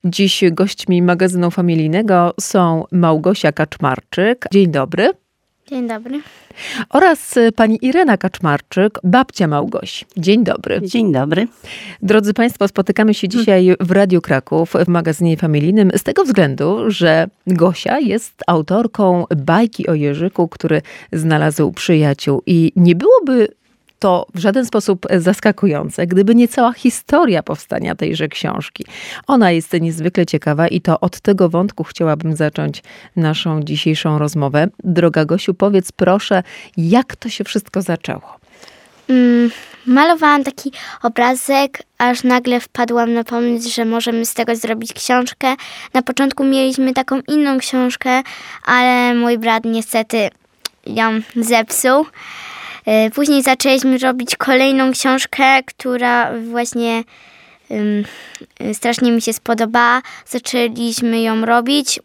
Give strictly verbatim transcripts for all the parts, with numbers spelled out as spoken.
Dziś gośćmi magazynu familijnego są Małgosia Kaczmarczyk. Dzień dobry. Dzień dobry. Oraz pani Irena Kaczmarczyk, babcia Małgosi. Dzień dobry. Dzień dobry. Drodzy państwo, spotykamy się dzisiaj w Radiu Kraków w magazynie familijnym z tego względu, że Gosia jest autorką bajki o Jerzyku, który znalazł przyjaciół. I nie byłoby to w żaden sposób zaskakujące, gdyby nie cała historia powstania tejże książki. Ona jest niezwykle ciekawa i to od tego wątku chciałabym zacząć naszą dzisiejszą rozmowę. Droga Gosiu, powiedz proszę, jak to się wszystko zaczęło? Mm, malowałam taki obrazek, aż nagle wpadłam na pomysł, że możemy z tego zrobić książkę. Na początku mieliśmy taką inną książkę, ale mój brat niestety ją zepsuł. Później zaczęliśmy robić kolejną książkę, która właśnie um, strasznie mi się spodobała. Zaczęliśmy ją robić.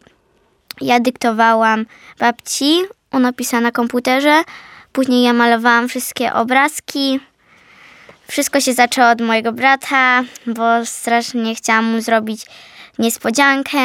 Ja dyktowałam babci, ona pisała na komputerze. Później ja malowałam wszystkie obrazki. Wszystko się zaczęło od mojego brata, bo strasznie chciałam mu zrobić niespodziankę.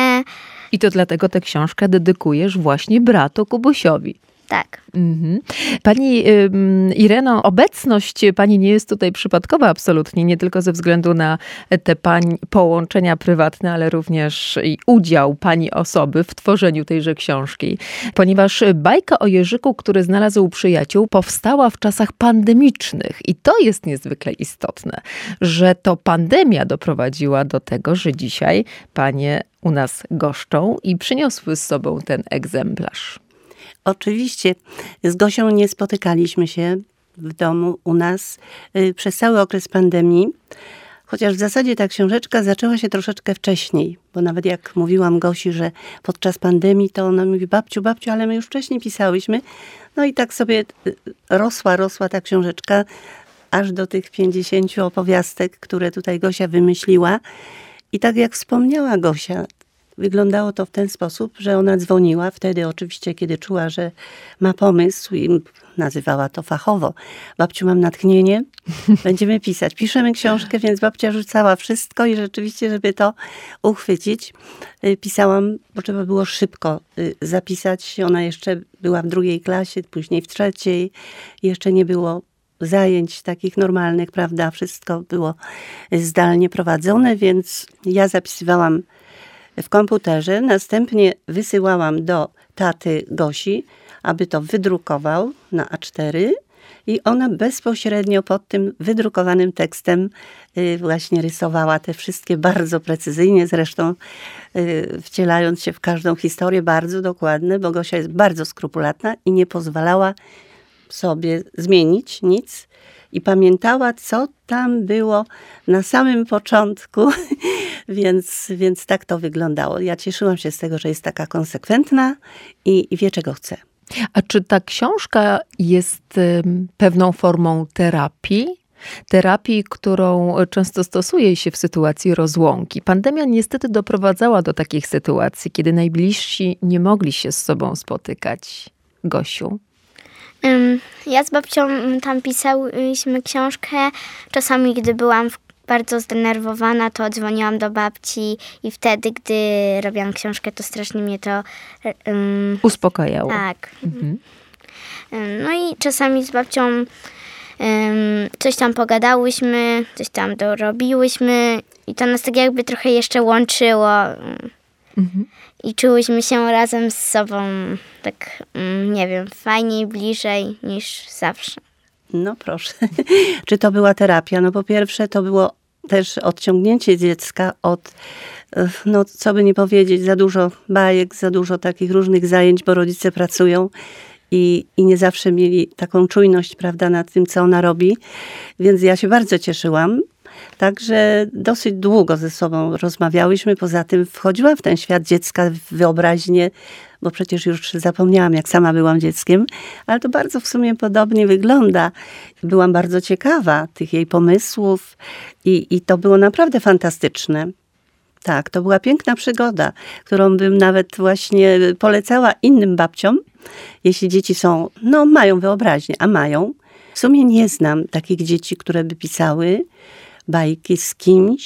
I to dlatego tę książkę dedykujesz właśnie bratu Kubusiowi. Tak. Mhm. Pani ym, Ireno, obecność pani nie jest tutaj przypadkowa absolutnie, nie tylko ze względu na te pań połączenia prywatne, ale również i udział pani osoby w tworzeniu tejże książki. Ponieważ bajka o Jerzyku, który znalazł przyjaciół, powstała w czasach pandemicznych. I to jest niezwykle istotne, że to pandemia doprowadziła do tego, że dzisiaj panie u nas goszczą i przyniosły z sobą ten egzemplarz. Oczywiście z Gosią nie spotykaliśmy się w domu u nas y, przez cały okres pandemii, chociaż w zasadzie ta książeczka zaczęła się troszeczkę wcześniej, bo nawet jak mówiłam Gosi, że podczas pandemii, to ona mówi: babciu, babciu, ale my już wcześniej pisałyśmy. No i tak sobie rosła, rosła ta książeczka, aż do tych pięćdziesięciu opowiastek, które tutaj Gosia wymyśliła. I tak jak wspomniała Gosia, wyglądało to w ten sposób, że ona dzwoniła wtedy oczywiście, kiedy czuła, że ma pomysł i nazywała to fachowo. Babciu, mam natchnienie, będziemy pisać. Piszemy książkę, więc babcia rzucała wszystko i rzeczywiście, żeby to uchwycić, pisałam, bo trzeba było szybko zapisać. Ona jeszcze była w drugiej klasie, później w trzeciej. Jeszcze nie było zajęć takich normalnych, prawda? Wszystko było zdalnie prowadzone, więc ja zapisywałam w komputerze, następnie wysyłałam do taty Gosi, aby to wydrukował na A cztery i ona bezpośrednio pod tym wydrukowanym tekstem właśnie rysowała te wszystkie bardzo precyzyjnie, zresztą wcielając się w każdą historię bardzo dokładne, bo Gosia jest bardzo skrupulatna i nie pozwalała sobie zmienić nic. I pamiętała, co tam było na samym początku, więc, więc tak to wyglądało. Ja cieszyłam się z tego, że jest taka konsekwentna i, i wie, czego chce. A czy ta książka jest um, pewną formą terapii? Terapii, którą często stosuje się w sytuacji rozłąki. Pandemia niestety doprowadzała do takich sytuacji, kiedy najbliżsi nie mogli się z sobą spotykać. Gosiu? Ja z babcią tam pisałyśmy książkę. Czasami, gdy byłam bardzo zdenerwowana, to dzwoniłam do babci i wtedy, gdy robiłam książkę, to strasznie mnie to um, uspokajało. Tak. Mhm. No i czasami z babcią um, coś tam pogadałyśmy, coś tam dorobiłyśmy i to nas tak jakby trochę jeszcze łączyło. Mhm. I czułyśmy się razem z sobą tak, nie wiem, fajniej, bliżej niż zawsze. No proszę. Czy to była terapia? No po pierwsze to było też odciągnięcie dziecka od, no co by nie powiedzieć, za dużo bajek, za dużo takich różnych zajęć, bo rodzice pracują i, i nie zawsze mieli taką czujność, prawda, nad tym, co ona robi. Więc ja się bardzo cieszyłam. Także dosyć długo ze sobą rozmawiałyśmy. Poza tym wchodziłam w ten świat dziecka, w wyobraźnię, bo przecież już zapomniałam, jak sama byłam dzieckiem, ale to bardzo w sumie podobnie wygląda. Byłam bardzo ciekawa tych jej pomysłów i, i to było naprawdę fantastyczne. Tak, to była piękna przygoda, którą bym nawet właśnie polecała innym babciom, jeśli dzieci są, no mają wyobraźnię, a mają. W sumie nie znam takich dzieci, które by pisały bajki z kimś,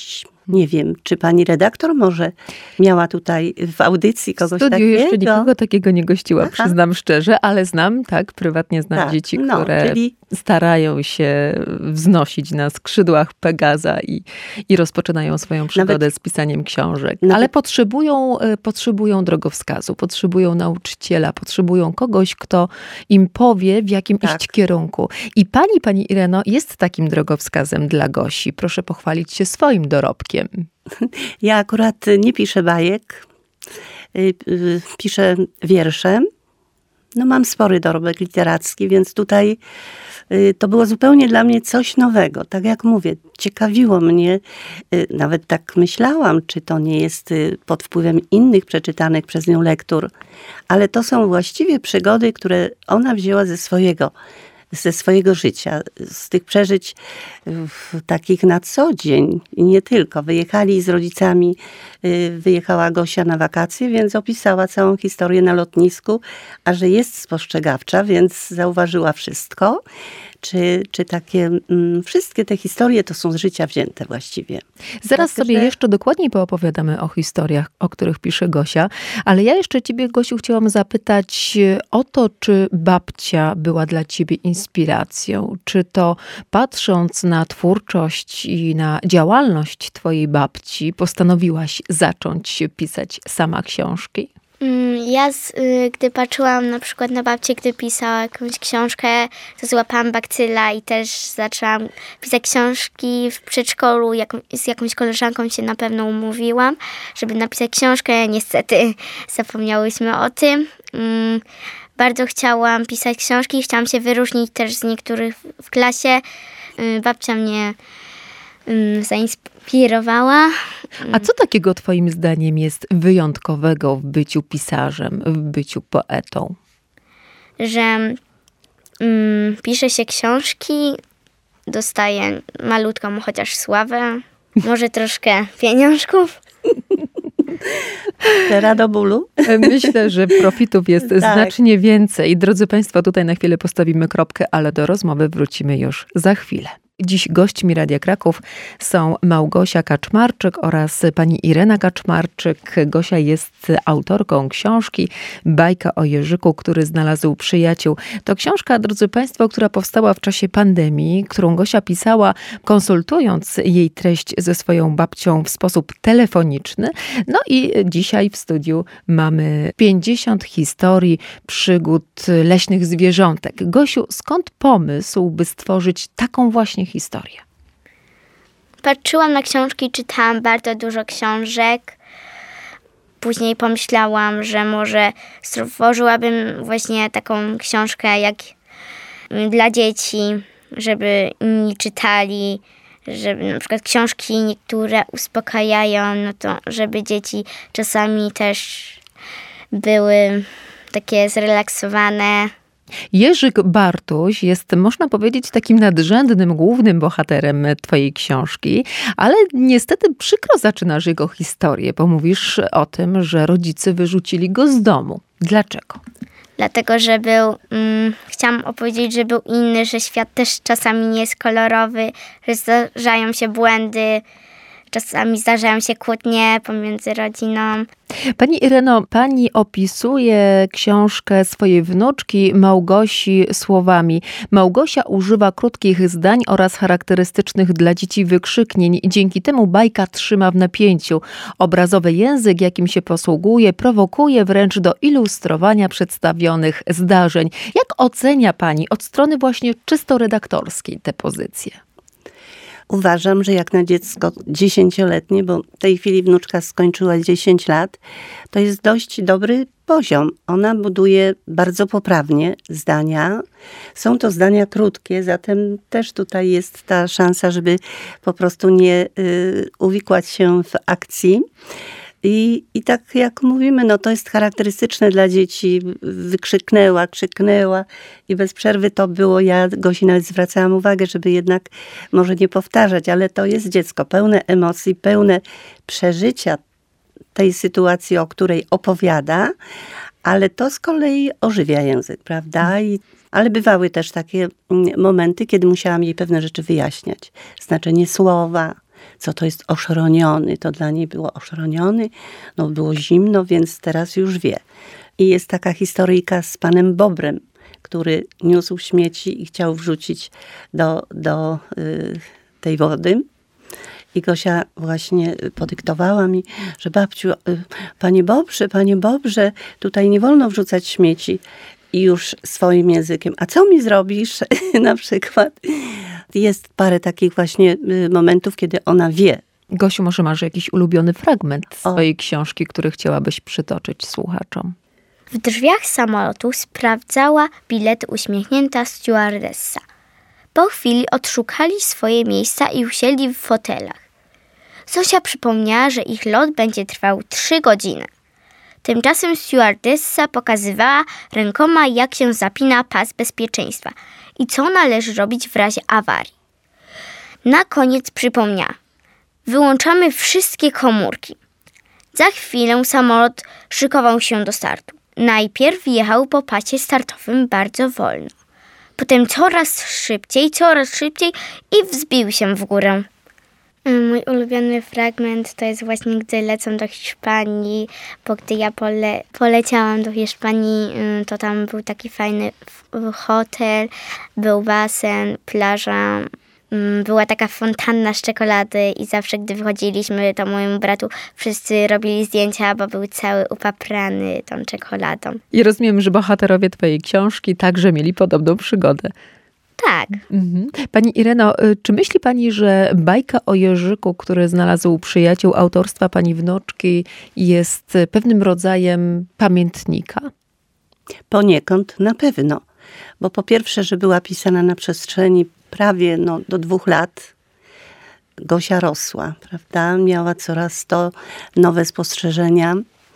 Nie wiem, czy pani redaktor może miała tutaj w audycji kogoś W studiu takiego? jeszcze nikogo takiego nie gościła, Aha. przyznam szczerze, ale znam, tak, prywatnie znam Tak, dzieci, no, które czyli- starają się wznosić na skrzydłach Pegaza i, i rozpoczynają swoją przygodę z pisaniem książek. Nawet- Ale potrzebują, e, potrzebują drogowskazu, potrzebują nauczyciela, potrzebują kogoś, kto im powie, w jakim Tak. iść kierunku. I pani, pani Ireno, jest takim drogowskazem dla Gosi. Proszę pochwalić się swoim dorobkiem. Ja akurat nie piszę bajek, y, y, piszę wiersze. No mam spory dorobek literacki, więc tutaj y, to było zupełnie dla mnie coś nowego. Tak jak mówię, ciekawiło mnie, y, nawet tak myślałam, czy to nie jest y, pod wpływem innych przeczytanych przez nią lektur, ale to są właściwie przygody, które ona wzięła ze swojego ze swojego życia, z tych przeżyć w, takich na co dzień i nie tylko. Wyjechali z rodzicami, y, wyjechała Gosia na wakacje, więc opisała całą historię na lotnisku, a że jest spostrzegawcza, więc zauważyła wszystko. Czy, czy takie, mm, wszystkie te historie to są z życia wzięte właściwie. Zaraz Także- sobie jeszcze dokładniej poopowiadamy o historiach, o których pisze Gosia, ale ja jeszcze ciebie, Gosiu, chciałam zapytać o to, czy babcia była dla ciebie inspiracją? Czy to patrząc na twórczość i na działalność twojej babci, postanowiłaś zacząć pisać sama książki? Mm, Ja, z, y, gdy patrzyłam na przykład na babcię, gdy pisała jakąś książkę, to złapałam bakcyla i też zaczęłam pisać książki w przedszkolu. Jaką, z jakąś koleżanką się na pewno umówiłam, żeby napisać książkę. Niestety zapomniałyśmy o tym. Mm, Bardzo chciałam pisać książki, chciałam się wyróżnić też z niektórych w klasie. Y, Babcia mnie y, zainspirowała. A co takiego twoim zdaniem jest wyjątkowego w byciu pisarzem, w byciu poetą? że mm, pisze się książki, dostaje malutką chociaż sławę, może troszkę pieniążków. Teraz do bólu. Myślę, że profitów jest Tak. znacznie więcej. Drodzy Państwo, tutaj na chwilę postawimy kropkę, ale do rozmowy wrócimy już za chwilę. Dziś gośćmi Radia Kraków są Małgosia Kaczmarczyk oraz pani Irena Kaczmarczyk. Gosia jest autorką książki Bajka o Jerzyku, który znalazł przyjaciół. To książka, drodzy Państwo, która powstała w czasie pandemii, którą Gosia pisała, konsultując jej treść ze swoją babcią w sposób telefoniczny. No i dzisiaj w studiu mamy pięćdziesiąt historii przygód leśnych zwierzątek. Gosiu, skąd pomysł, by stworzyć taką właśnie historię? Patrzyłam na książki, czytałam bardzo dużo książek. Później pomyślałam, że może stworzyłabym właśnie taką książkę jak dla dzieci, żeby inni czytali, żeby na przykład książki niektóre uspokajają, no to żeby dzieci czasami też były takie zrelaksowane. Jerzyk Bartuś jest, można powiedzieć, takim nadrzędnym, głównym bohaterem twojej książki, ale niestety przykro zaczynasz jego historię, bo mówisz o tym, że rodzice wyrzucili go z domu. Dlaczego? Dlatego, że był, mm, chciałam opowiedzieć, że był inny, że świat też czasami nie jest kolorowy, że zdarzają się błędy, czasami zdarzają się kłótnie pomiędzy rodziną. Pani Ireno, pani opisuje książkę swojej wnuczki Małgosi słowami. Małgosia używa krótkich zdań oraz charakterystycznych dla dzieci wykrzyknień. Dzięki temu bajka trzyma w napięciu. Obrazowy język, jakim się posługuje, prowokuje wręcz do ilustrowania przedstawionych zdarzeń. Jak ocenia pani od strony właśnie czysto redaktorskiej tę pozycję? Uważam, że jak na dziecko dziesięcioletnie, bo w tej chwili wnuczka skończyła dziesięć lat, to jest dość dobry poziom. Ona buduje bardzo poprawnie zdania. Są to zdania krótkie, zatem też tutaj jest ta szansa, żeby po prostu nie y, uwikłać się w akcji. I, I tak jak mówimy, no to jest charakterystyczne dla dzieci. Wykrzyknęła, krzyknęła i bez przerwy to było. Ja Gosi nawet zwracałam uwagę, żeby jednak może nie powtarzać, ale to jest dziecko pełne emocji, pełne przeżycia tej sytuacji, o której opowiada, ale to z kolei ożywia język, prawda? I, ale bywały też takie momenty, kiedy musiałam jej pewne rzeczy wyjaśniać. Znaczenie słowa, co to jest oszroniony. To dla niej było oszroniony, no było zimno, więc teraz już wie. I jest taka historyjka z panem Bobrem, który niósł śmieci i chciał wrzucić do, do y, tej wody. I Gosia właśnie podyktowała mi, że babciu, y, panie Bobrze, panie Bobrze, tutaj nie wolno wrzucać śmieci. I już swoim językiem, a co mi zrobisz na przykład? Jest parę takich właśnie momentów, kiedy ona wie. Gosiu, może masz jakiś ulubiony fragment swojej o. książki, który chciałabyś przytoczyć słuchaczom? W drzwiach samolotu sprawdzała bilety uśmiechnięta stewardessa. Po chwili odszukali swoje miejsca i usiedli w fotelach. Zosia przypomniała, że ich lot będzie trwał trzy godziny. Tymczasem stewardessa pokazywała rękoma, jak się zapina pas bezpieczeństwa i co należy robić w razie awarii. Na koniec przypomniała: wyłączamy wszystkie komórki. Za chwilę samolot szykował się do startu. Najpierw jechał po pasie startowym bardzo wolno. Potem coraz szybciej, coraz szybciej i wzbił się w górę. Mój ulubiony fragment to jest właśnie, gdy lecą do Hiszpanii, bo gdy ja pole, poleciałam do Hiszpanii, to tam był taki fajny hotel, był basen, plaża, była taka fontanna z czekolady i zawsze, gdy wychodziliśmy, to mojemu bratu wszyscy robili zdjęcia, bo był cały upaprany tą czekoladą. I rozumiem, że bohaterowie twojej książki także mieli podobną przygodę. Tak. Mhm. Pani Ireno, czy myśli pani, że bajka o Jerzyku, który znalazł przyjaciół autorstwa pani wnuczki, jest pewnym rodzajem pamiętnika? Poniekąd na pewno. Bo po pierwsze, że była pisana na przestrzeni prawie no, do dwóch lat. Gosia rosła, prawda? Miała coraz to nowe spostrzeżenia.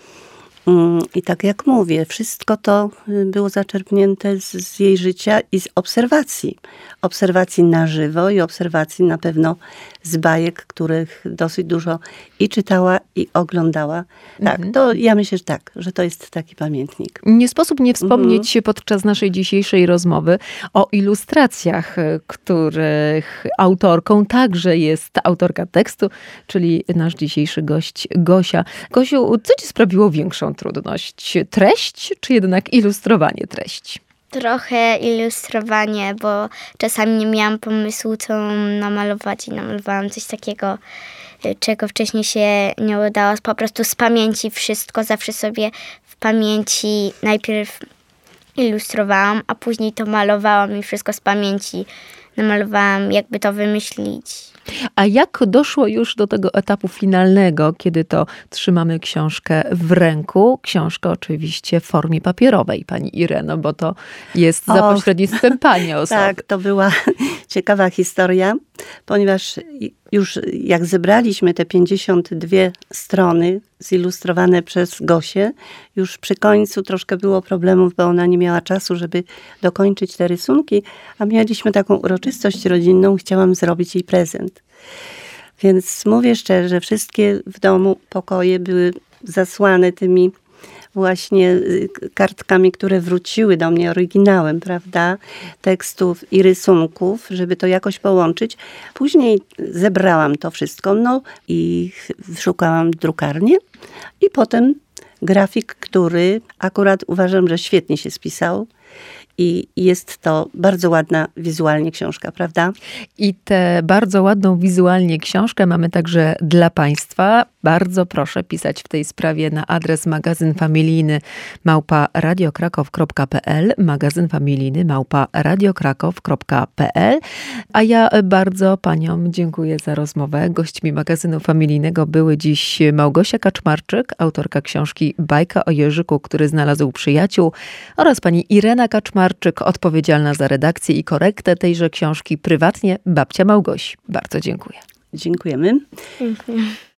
I tak jak mówię, wszystko to było zaczerpnięte z, z jej życia i z obserwacji. Obserwacji na żywo i obserwacji na pewno z bajek, których dosyć dużo i czytała, i oglądała. Tak, mhm. to ja myślę, że tak, że to jest taki pamiętnik. Nie sposób nie wspomnieć mhm. podczas naszej dzisiejszej rozmowy o ilustracjach, których autorką także jest autorka tekstu, czyli nasz dzisiejszy gość Gosia. Gosiu, co ci sprawiło większą trudność? Treść, czy jednak ilustrowanie treści? Trochę ilustrowanie, bo czasami nie miałam pomysłu, co namalować i namalowałam coś takiego, czego wcześniej się nie udało. Po prostu z pamięci wszystko, zawsze sobie w pamięci najpierw ilustrowałam, a później to malowałam i wszystko z pamięci namalowałam, jakby to wymyślić. A jak doszło już do tego etapu finalnego, kiedy to trzymamy książkę w ręku? Książkę oczywiście w formie papierowej, pani Ireno, bo to jest za o, pośrednictwem pani osoby. Tak, to była ciekawa historia, ponieważ już jak zebraliśmy te pięćdziesiąt dwie strony zilustrowane przez Gosię, już przy końcu troszkę było problemów, bo ona nie miała czasu, żeby dokończyć te rysunki, a mieliśmy taką uroczystość rodzinną, chciałam zrobić jej prezent. Więc mówię szczerze, wszystkie w domu pokoje były zasłane tymi właśnie kartkami, które wróciły do mnie oryginałem, prawda, tekstów i rysunków, żeby to jakoś połączyć. Później zebrałam to wszystko, no i szukałam drukarnię i potem grafik, który akurat uważam, że świetnie się spisał. I jest to bardzo ładna wizualnie książka, prawda? I tę bardzo ładną wizualnie książkę mamy także dla państwa. Bardzo proszę pisać w tej sprawie na adres magazyn familijny małpa radiokrakow kropka p l, magazyn familijny małpa radiokrakow kropka p l. A ja bardzo paniom dziękuję za rozmowę. Gośćmi magazynu familijnego były dziś Małgosia Kaczmarczyk, autorka książki Bajka o Jerzyku, który znalazł przyjaciół, oraz pani Irena Kaczmarczyk, odpowiedzialna za redakcję i korektę tejże książki, prywatnie babcia Małgosi. Bardzo dziękuję. Dziękujemy. Dziękuję.